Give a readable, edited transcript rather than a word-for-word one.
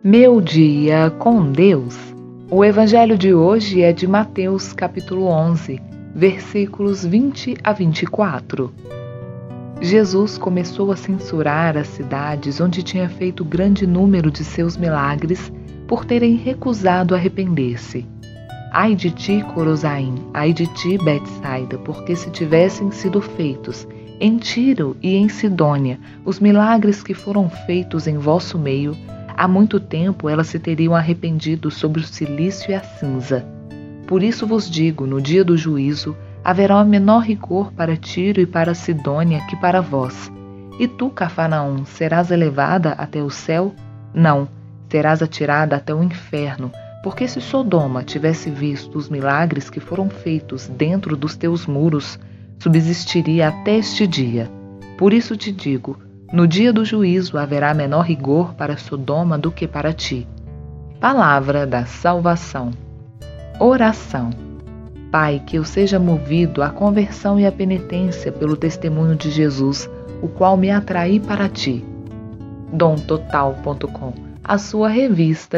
Meu dia com Deus. O evangelho de hoje é de Mateus, capítulo 11, versículos 20 a 24. Jesus começou a censurar as cidades onde tinha feito grande número de seus milagres por terem recusado arrepender-se. Ai de ti, Corozaim, ai de ti, Betsaida, porque se tivessem sido feitos em Tiro e em Sidônia os milagres que foram feitos em vosso meio, há muito tempo elas se teriam arrependido sobre o cilício e a cinza. Por isso vos digo, no dia do juízo, haverá menor rigor para Tiro e para Sidônia que para vós. E tu, Cafarnaum, serás elevada até o céu? Não, serás atirada até o inferno, porque se Sodoma tivesse visto os milagres que foram feitos dentro dos teus muros, subsistiria até este dia. Por isso te digo, no dia do juízo haverá menor rigor para Sodoma do que para ti. Palavra da salvação. Oração. Pai, que eu seja movido à conversão e à penitência pelo testemunho de Jesus, o qual me atraí para ti. domtotal.com, a sua revista